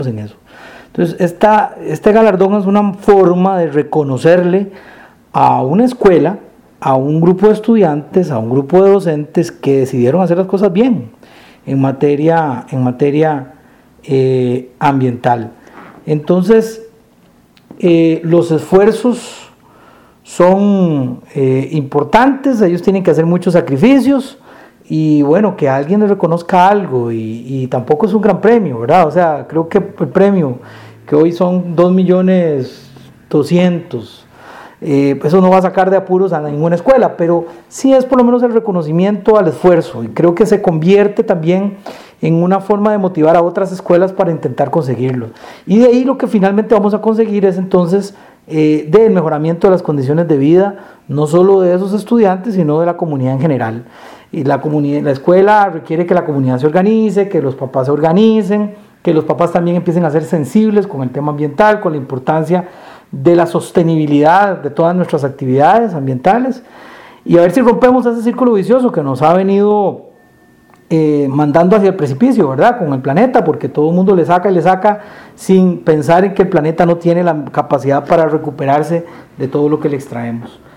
en eso. Entonces, este galardón es una forma de reconocerle a una escuela, a un grupo de estudiantes, a un grupo de docentes que decidieron hacer las cosas bien en materia ambiental. Entonces, los esfuerzos son importantes, ellos tienen que hacer muchos sacrificios, y bueno, que alguien les reconozca algo, y tampoco es un gran premio, ¿verdad? O sea, creo que el premio, que hoy son 2.200.000, eso no va a sacar de apuros a ninguna escuela, pero sí es por lo menos el reconocimiento al esfuerzo, y creo que se convierte también en una forma de motivar a otras escuelas para intentar conseguirlo. Y de ahí lo que finalmente vamos a conseguir es entonces del mejoramiento de las condiciones de vida, no solo de esos estudiantes, sino de la comunidad en general. Y la escuela requiere que la comunidad se organice, que los papás se organicen, que los papás también empiecen a ser sensibles con el tema ambiental, con la importancia de la sostenibilidad de todas nuestras actividades ambientales, y a ver si rompemos ese círculo vicioso que nos ha venido mandando hacia el precipicio, ¿verdad? Con el planeta, porque todo el mundo le saca sin pensar en que el planeta no tiene la capacidad para recuperarse de todo lo que le extraemos.